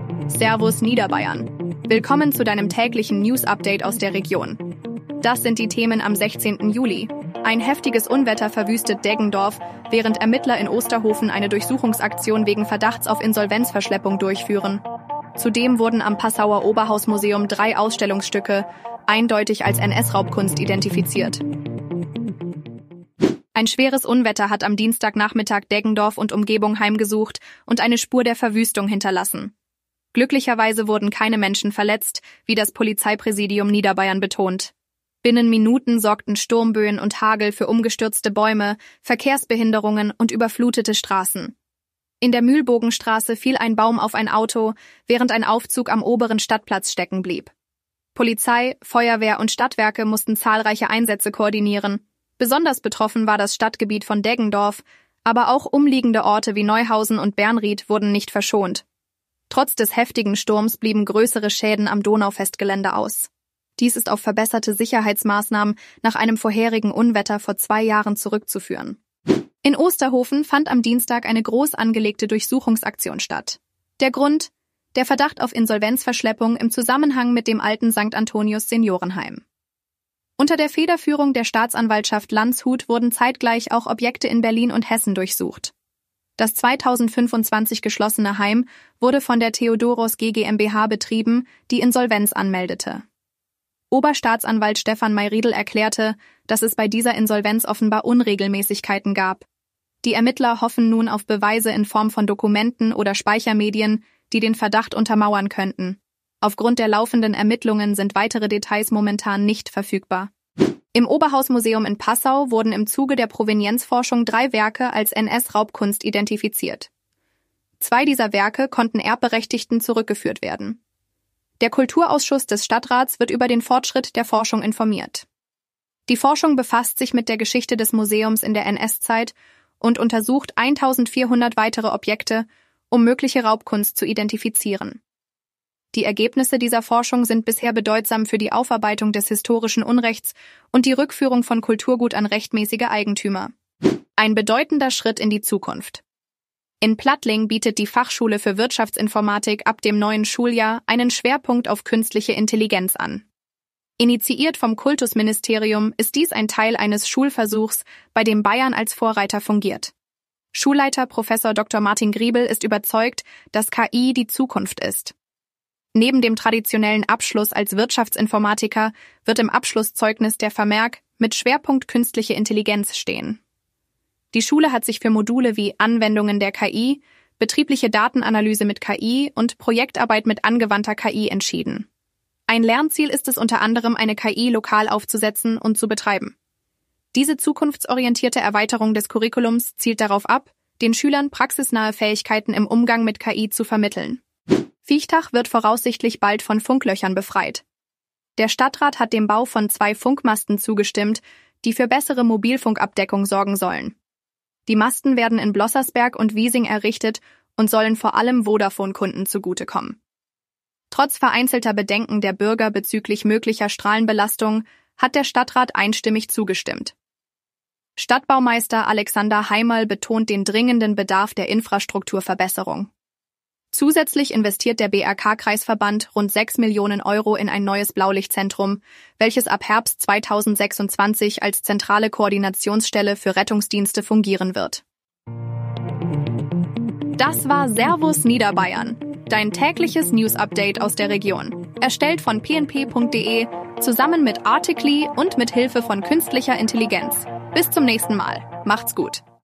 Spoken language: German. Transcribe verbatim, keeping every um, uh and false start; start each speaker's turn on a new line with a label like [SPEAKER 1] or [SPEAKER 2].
[SPEAKER 1] Servus Niederbayern. Willkommen zu deinem täglichen News-Update aus der Region. Das sind die Themen am sechzehnten Juli. Ein heftiges Unwetter verwüstet Deggendorf, während Ermittler in Osterhofen eine Durchsuchungsaktion wegen Verdachts auf Insolvenzverschleppung durchführen. Zudem wurden am Passauer Oberhausmuseum drei Ausstellungsstücke eindeutig als N S-Raubkunst identifiziert. Ein schweres Unwetter hat am Dienstagnachmittag Deggendorf und Umgebung heimgesucht und eine Spur der Verwüstung hinterlassen. Glücklicherweise wurden keine Menschen verletzt, wie das Polizeipräsidium Niederbayern betont. Binnen Minuten sorgten Sturmböen und Hagel für umgestürzte Bäume, Verkehrsbehinderungen und überflutete Straßen. In der Mühlbogenstraße fiel ein Baum auf ein Auto, während ein Aufzug am oberen Stadtplatz stecken blieb. Polizei, Feuerwehr und Stadtwerke mussten zahlreiche Einsätze koordinieren. Besonders betroffen war das Stadtgebiet von Deggendorf, aber auch umliegende Orte wie Neuhausen und Bernried wurden nicht verschont. Trotz des heftigen Sturms blieben größere Schäden am Donaufestgelände aus. Dies ist auf verbesserte Sicherheitsmaßnahmen nach einem vorherigen Unwetter vor zwei Jahren zurückzuführen. In Osterhofen fand am Dienstag eine groß angelegte Durchsuchungsaktion statt. Der Grund? Der Verdacht auf Insolvenzverschleppung im Zusammenhang mit dem alten Sankt Antonius Seniorenheim. Unter der Federführung der Staatsanwaltschaft Landshut wurden zeitgleich auch Objekte in Berlin und Hessen durchsucht. Das zweitausendfünfundzwanzig geschlossene Heim wurde von der Theodoros G GmbH betrieben, die Insolvenz anmeldete. Oberstaatsanwalt Stefan Mayriedl erklärte, dass es bei dieser Insolvenz offenbar Unregelmäßigkeiten gab. Die Ermittler hoffen nun auf Beweise in Form von Dokumenten oder Speichermedien, die den Verdacht untermauern könnten. Aufgrund der laufenden Ermittlungen sind weitere Details momentan nicht verfügbar. Im Oberhausmuseum in Passau wurden im Zuge der Provenienzforschung drei Werke als N S-Raubkunst identifiziert. Zwei dieser Werke konnten Erbberechtigten zurückgeführt werden. Der Kulturausschuss des Stadtrats wird über den Fortschritt der Forschung informiert. Die Forschung befasst sich mit der Geschichte des Museums in der N S-Zeit und untersucht eintausendvierhundert weitere Objekte, um mögliche Raubkunst zu identifizieren. Die Ergebnisse dieser Forschung sind bisher bedeutsam für die Aufarbeitung des historischen Unrechts und die Rückführung von Kulturgut an rechtmäßige Eigentümer. Ein bedeutender Schritt in die Zukunft. In Plattling bietet die Fachschule für Wirtschaftsinformatik ab dem neuen Schuljahr einen Schwerpunkt auf künstliche Intelligenz an. Initiiert vom Kultusministerium ist dies ein Teil eines Schulversuchs, bei dem Bayern als Vorreiter fungiert. Schulleiter Professor Doktor Martin Griebel ist überzeugt, dass K I die Zukunft ist. Neben dem traditionellen Abschluss als Wirtschaftsinformatiker wird im Abschlusszeugnis der Vermerk mit Schwerpunkt künstliche Intelligenz stehen. Die Schule hat sich für Module wie Anwendungen der K I, betriebliche Datenanalyse mit K I und Projektarbeit mit angewandter K I entschieden. Ein Lernziel ist es unter anderem, eine K I lokal aufzusetzen und zu betreiben. Diese zukunftsorientierte Erweiterung des Curriculums zielt darauf ab, den Schülern praxisnahe Fähigkeiten im Umgang mit K I zu vermitteln. Viechtach wird voraussichtlich bald von Funklöchern befreit. Der Stadtrat hat dem Bau von zwei Funkmasten zugestimmt, die für bessere Mobilfunkabdeckung sorgen sollen. Die Masten werden in Blossersberg und Wiesing errichtet und sollen vor allem Vodafone-Kunden zugutekommen. Trotz vereinzelter Bedenken der Bürger bezüglich möglicher Strahlenbelastung hat der Stadtrat einstimmig zugestimmt. Stadtbaumeister Alexander Heimerl betont den dringenden Bedarf der Infrastrukturverbesserung. Zusätzlich investiert der B R K-Kreisverband rund sechs Millionen Euro in ein neues Blaulichtzentrum, welches ab Herbst zweitausendsechsundzwanzig als zentrale Koordinationsstelle für Rettungsdienste fungieren wird. Das war Servus Niederbayern, dein tägliches News-Update aus der Region. Erstellt von p n p punkt d e, zusammen mit Articly und mit Hilfe von künstlicher Intelligenz. Bis zum nächsten Mal. Macht's gut.